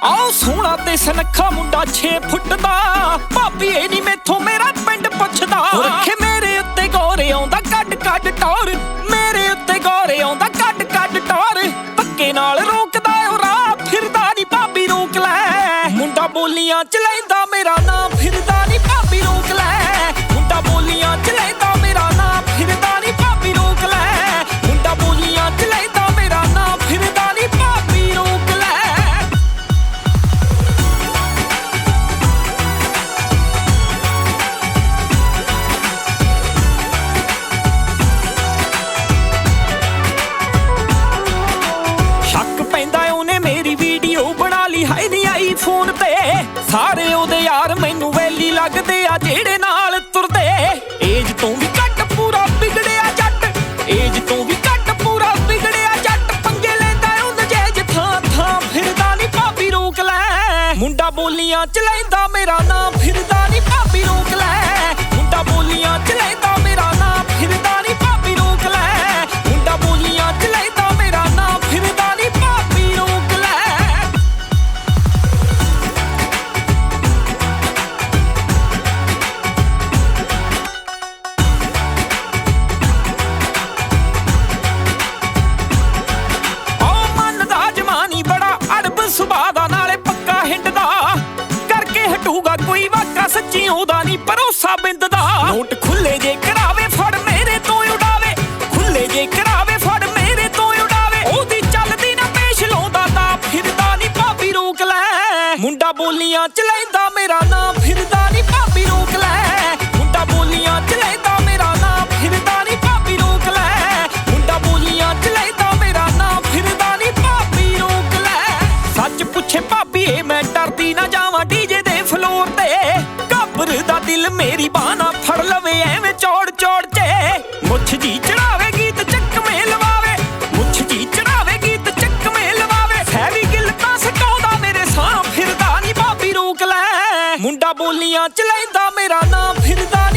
ਆਓ ਸੋਹਣਾ ਤੇ ਸੁਨੱਖਾ ਮੁੰਡਾ 6 ਫੁੱਟ ਦਾ, ਭਾਬੀ ਇਹ ਨੀ ਮੈਥੋਂ ਮੇਰਾ ਪਿੰਡ ਪੁੱਛਦਾ। ਰੱਖੇ ਮੇਰੇ ਉੱਤੇ ਗੌਰੇ ਆਉਂਦਾ ਕੱਢ ਕੱਢ ਟੌਰ, ਮੇਰੇ ਉੱਤੇ ਗੌਰੇ ਆਉਂਦਾ ਕੱਢ ਕੱਢ ਟੌਰ। ਪੱਕੇ ਨਾਲ ਰੋਕਦਾ ਉਹ ਰਾਹ, ਫਿਰਦਾ ਨੀ ਭਾਬੀ ਰੋਕ ਲੈ। ਮੁੰਡਾ ਬੋਲੀਆਂ ਚ ਲੈਂਦਾ ਮੇਰਾ ਨਾਂ, ਫਿਰਦਾ ਨੀ ਭਾਬੀ ਰੋਕ ਲੈ। ਮੁੰਡਾ ਬੋਲੀਆਂ ਚ ਲੈਂਦਾ ਮੇਰਾ ਨਾਂ, ਫਿਰਦਾ ਨੀ ਭਾਬੀ ਰੋਕ ਲੈ। ਮੁੰਡਾ ਬੋਲੀਆਂ ਚ ਲੈਂਦਾ ਮੇਰਾ ਨਾਂ, ਫਿਰਦਾ ਨੀ ਭਾਬੀ ਰੋਕ ਲੈ। ਸ਼ੱਕ ਪੈਂਦਾ ਉਹਨੇ ਮੇਰੀ ਵੀਡੀਓ ਬਣਾ ਲਈ, ਹਾਈ ਨੀ ਆਈ ਫੋਨ ਤੇ। ਸਾਰੇ ਉਹਦੇ ਯਾਰ ਮੈਨੂੰ ਵੈਲੀ ਲੱਗਦੇ ਆ ਜਿਹੜੇ ਨਾਲ ਤੁਰਦੇ। ਏਜ ਤੋਂ ਵੀ ਘੱਟ ਪੂਰਾ ਵਿਗੜਿਆ ਜੱਟ, ਏਜ ਤੋਂ ਵੀ ਘੱਟ ਪੂਰਾ ਵਿਗੜਿਆ ਜੱਟ। ਪੰਗੇ ਲੈਂਦਾ ਉਹ ਨਜਾਇਜ਼ ਥਾਂ ਥਾਂ, ਫਿਰਦਾ ਨੀ ਭਾਬੀ ਰੋਕ ਲੈ। ਮੁੰਡਾ ਬੋਲੀਆਂ ਚ ਲੈਂਦਾ ਮੇਰਾ ਨਾਂ, ਫਿਰਦਾ ਨੀ ਭਾਬੀ ਰੋਕ ਲੈ। ਮੁੰਡਾ ਬੋਲੀਆਂ ਚ ਲੈਂਦਾ ਮੇਰਾ ਨਾਂ, ਫਿਰਦਾ ਨੀ ਭਾਬੀ ਰੋਕ ਲੈ। ਮੁੰਡਾ ਬੋਲੀਆਂ ਚ ਲੈਂਦਾ ਮੇਰਾ ਨਾਂ, ਫਿਰਦਾ ਨੀ ਭਾਬੀ ਰੋਕ ਲੈ। ਸੁਭਾਅ ਦਾ ਨਾਲੇ ਪੱਕਾ ਹਿੰਡ ਦਾ, ਕਰਕੇ ਹਟੂਗਾ ਕੋਈ ਵਾਕਾ ਸੱਚੀ ਉਹਦਾ ਨੀ ਭਰੋਸਾ ਬਿੰਦ ਦਾ। ਨੋਟ ਖੁੱਲੇ ਜੇ ਕਰਾਵੇ ਫੜ ਮੇਰੇ ਤੋਂ ਉਡਾਵੇ, ਖੁੱਲੇ ਜੇ ਕਰਾਵੇ ਫੜ ਮੇਰੇ ਤੋਂ ਉਡਾਵੇ। ਉਹਦੀ ਚੱਲਦੀ ਨਾ ਪੇਸ਼ ਲਾਉਂਦਾ ਤਾਂ, ਫਿਰਦਾ ਨੀ ਭਾਬੀ ਰੋਕ ਲੈ। ਮੁੰਡਾ ਬੋਲੀਆਂ ਚ ਲੈਂਦਾ ਮੇਰਾ ਨਾਂ, ਫਿਰਦਾ ਨੀ ਭਾਬੀ ਰੋਕ ਲੈ। ਮੁੰਡਾ ਬੋਲੀਆਂ ਚ ਲੈਂਦਾ ਮੇਰਾ ਨਾਂ, ਫਿਰਦਾ ਨੀ ਭਾਬੀ ਰੋਕ ਲੈ। ਮੁੰਡਾ ਬੋਲੀਆਂ ਚ ਲੈਂਦਾ ਮੇਰਾ ਨਾਂ, ਫਿਰਦਾ ਨੀ ਭਾਬੀ ਰੋਕ ਲੈ। ਸੱਚ ਪੁੱਛੇ ਭਾਬੀ ਇਹ ਮੈਂ ਡਰਦੀ ਨਾ ਜਾਵਾਂ ਡੀਜੇ ਦੇ ਫਲੋਰ ਤੇ। ਘਬਰਦਾ ਦਿਲ ਮੇਰੀ ਬਾਹ ਨਾ ਫੜ ਲਵੇ ਐਵੇਂ ਚੌੜ ਚੌੜ ਚ। ਮੁੱਛ ਜੀ ਚੜਾਵੇ ਗੀਤ ਚੱਕਵੇਂ ਲਵਾਵੇ, ਮੁੱਛ ਜੀ ਚੜਾਵੇ ਗੀਤ ਚੱਕਵੇਂ ਲਵਾਵੇ। ਸਹਿਵੀ ਗਿੱਲ ਤਾਂ ਸਟਾਉਂਦਾ ਮੇਰੇ ਸਾਹ, ਫਿਰਦਾ ਨੀ ਭਾਬੀ ਰੋਕ ਲੈ। ਮੁੰਡਾ ਬੋਲੀਆਂ ਚ ਲੈਂਦਾ ਮੇਰਾ ਨਾਂ, ਫਿਰਦਾ